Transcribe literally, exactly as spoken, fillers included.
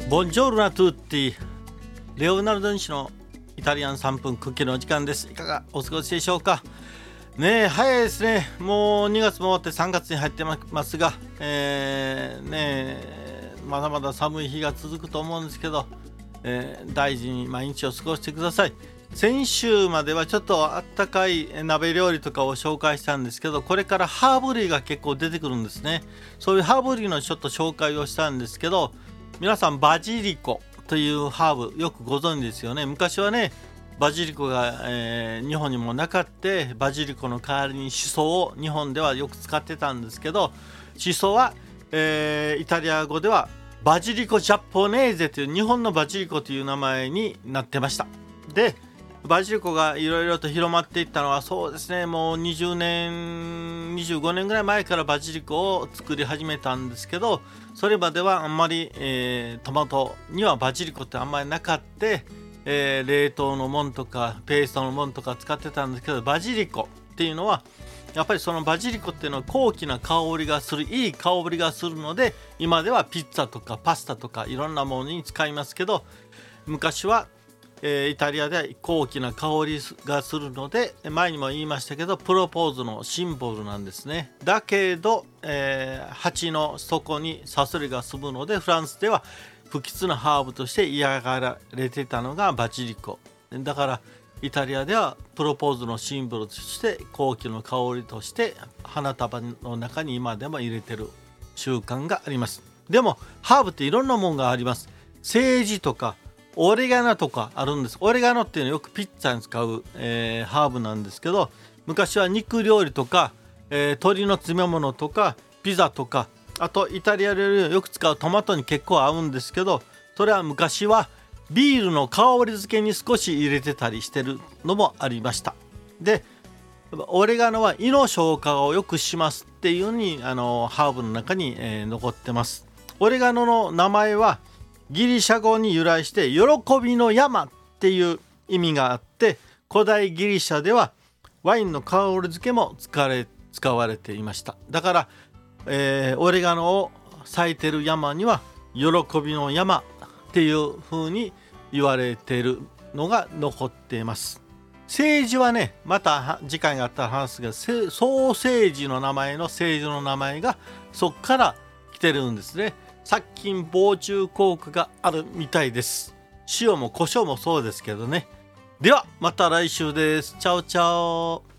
ボンジョルナトゥッティ、レオナルド・ニシのイタリアンさんぷんクッキーのお時間です。いかがお過ごしでしょうかね。え早いですね。もうにがつも終わってさんがつに入ってますが、えー、ねえまだまだ寒い日が続くと思うんですけど、えー、大事に毎日を過ごしてください。先週まではちょっとあったかい鍋料理とかを紹介したんですけど、これからハーブ類が結構出てくるんですね。そういうハーブ類のちょっと紹介をしたんですけど、皆さんバジリコというハーブよくご存知ですよね。昔はねバジリコが、えー、日本にもなかってバジリコの代わりにシソを日本ではよく使ってたんですけど、シソは、えー、イタリア語ではバジリコジャポネーゼという日本のバジリコという名前になってました。でバジリコがいろいろと広まっていったのはそうですね、もうにじゅうねんにじゅうごねんぐらい前からバジリコを作り始めたんですけど、それまではあんまり、えー、トマトにはバジリコってあんまりなかった、えー、冷凍のもんとかペーストのもんとか使ってたんですけど、バジリコっていうのはやっぱりそのバジリコっていうのは高貴な香りがする、いい香りがするので、今ではピッツァとかパスタとかいろんなものに使いますけど、昔はえー、イタリアでは高貴な香りがするので、前にも言いましたけどプロポーズのシンボルなんですね。だけど、えー、鉢の底にサソリが住むので、フランスでは不吉なハーブとして嫌がられてたのがバジリコだから、イタリアではプロポーズのシンボルとして高貴の香りとして花束の中に今でも入れてる習慣があります。でもハーブっていろんなものがあります。セージとかオレガノとかあるんです。オレガノっていうのはよくピッツァに使う、えー、ハーブなんですけど、昔は肉料理とか、えー、鶏の詰め物とかピザとか、あとイタリア料理をよく使うトマトに結構合うんですけど、それは昔はビールの香り付けに少し入れてたりしてるのもありました。でオレガノは胃の消化を良くしますっていう風にあのハーブの中に、えー、残ってます。オレガノの名前はギリシャ語に由来して喜びの山っていう意味があって、古代ギリシャではワインの香り付けも使われ、使われていました。だから、えー、オレガノを咲いてる山には喜びの山っていう風に言われているのが残っています。セージはね、また時間があったら話すが、ソーセージの名前のセージの名前がそっから来てるんですね。殺菌防虫効果があるみたいです。塩も胡椒もそうですけどね。ではまた来週です。チャオチャオ。